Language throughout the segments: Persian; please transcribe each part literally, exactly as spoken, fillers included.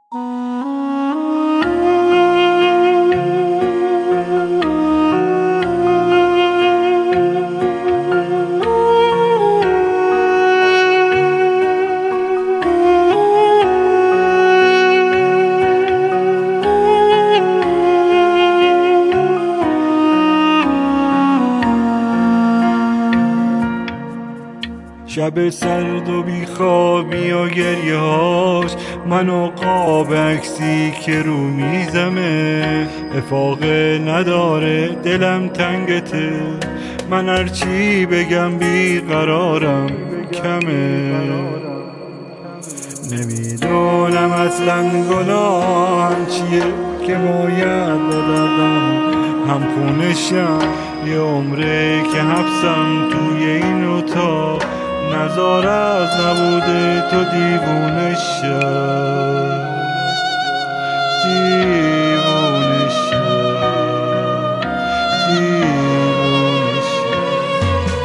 شب سرد و بیخوابی و گریه هاش منو قاب عکسی که رو میزمه افاقه نداره دلم تنگته من هرچی بگم بیقرارم کمه نمیدونم اصلا گناهم چیه که باید بدردم هم خونشم یه عمره که حبسم توی این اتاق نظار از نبوده تو دیوونه شد دیوونه شد دیوونه شد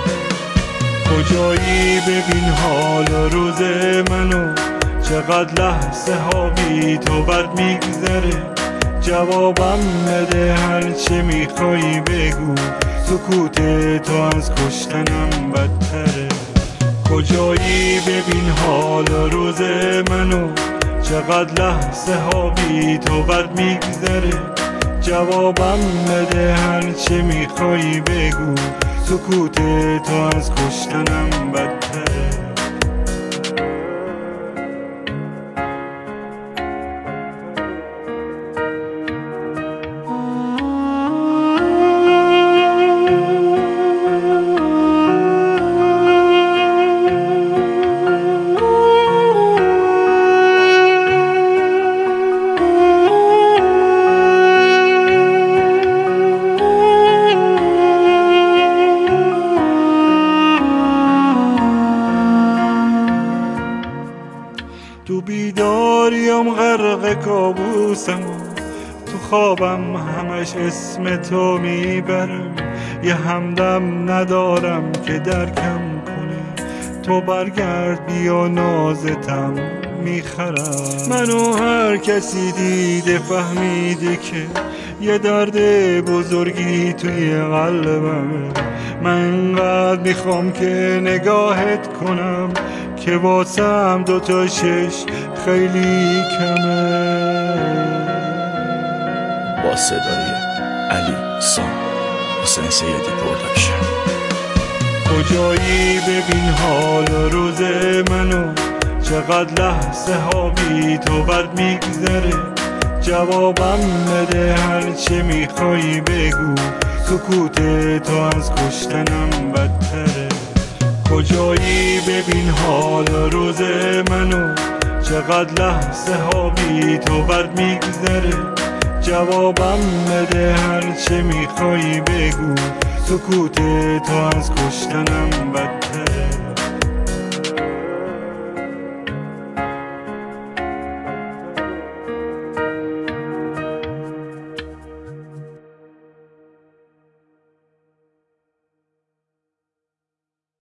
کجایی ببین حال و روز منو چقدر لحظه ها بی تو بد میگذره جوابم بده هرچه میخوایی بگو سکوت تو از کشتنم بدتره کجایی ببین حال روز منو چقدر لحظه ها بی تو بد میگذره جوابم بده هرچه میخوایی بگو سکوت تو از کشتنم بدتره تو بیداریم غرق کابوسم تو خوابم همش اسم تو میبرم یه همدم ندارم که درکم کنه تو برگرد بیا نازتم میخرم منو هر کسی دیده فهمیده که یه درد بزرگی توی قلبمه من انقدر میخوام که نگاهت کنم که واسم دوتا شش خیلی کمه با صدای علی سام حسین سیدی پروداکشن کجایی ببین حال روز منو چقدر لحظه ها بی تو بد میگذره جوابم بده هرچه میخوایی بگو سکوت تو از کشتنم بدتره کجایی ببین حال روز منو چقدر لحظه ها بی تو بد میگذره جوابم بده هرچه میخوایی بگو سکوت تو از کشتنم بدتره